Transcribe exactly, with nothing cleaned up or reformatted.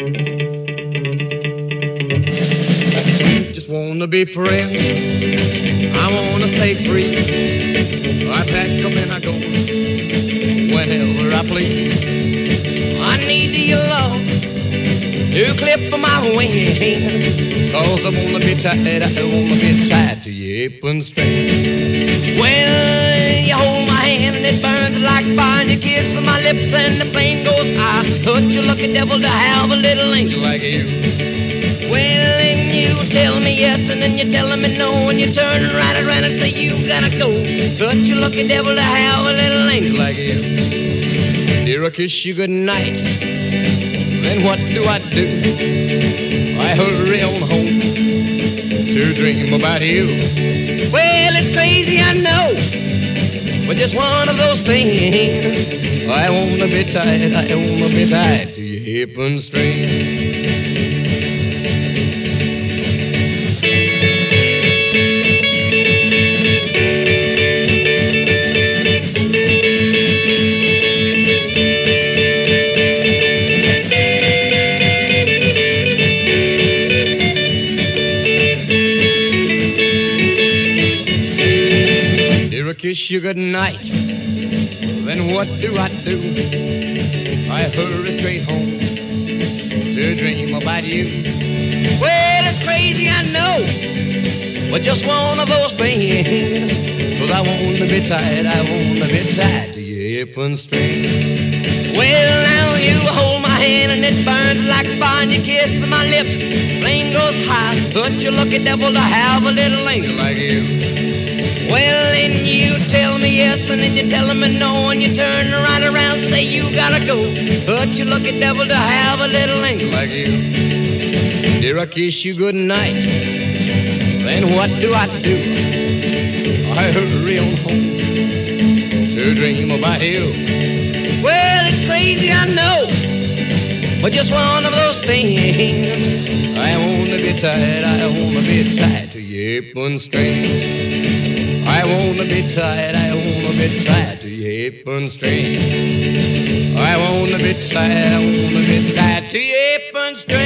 Just wanna be friends, I wanna stay free. I pack up and I go whenever I please. I need your love to clip my wings, 'cause I wanna be tied, I wanna be tied to your apron string. Well, you hold my hand and it burns like fire, and you kiss my lips and the flame goes high. Hurt you lucky devil to have a little angel like you. Well, and you tell me yes, and then you're telling me no, and you turn right around and say you gotta go. Such a lucky devil to have a little angel like you. Dear, I kiss you goodnight, then what do I do? I hurry on home to dream about you. Well, it's crazy, I know, but just one of those things. I wanna be tied, I wanna be tied to your apron string. Kiss you good night, then what do I do? I hurry straight home to dream about you. Well, it's crazy, I know, but just one of those things. 'Cause I want to be tied, I want to be tied to your apron string. Well, now you hold my hand and it burns like fire, and you kiss my lips, flame goes high. Such a lucky devil to have a little angel like you. Well, and you tell me yes, and then you tell me no, and you turn right around and say you gotta go. Such a lucky devil to have a little angel like you. Dear, I kiss you good night, then what do I do? I hurry on home to dream about you. Well, it's crazy, I know, but just one of those things. I wanna be tied, I wanna be tied to your apron strings. I wanna be tied, I wanna be tied to your apron string. I wanna be tied, I wanna be tied to your apron string.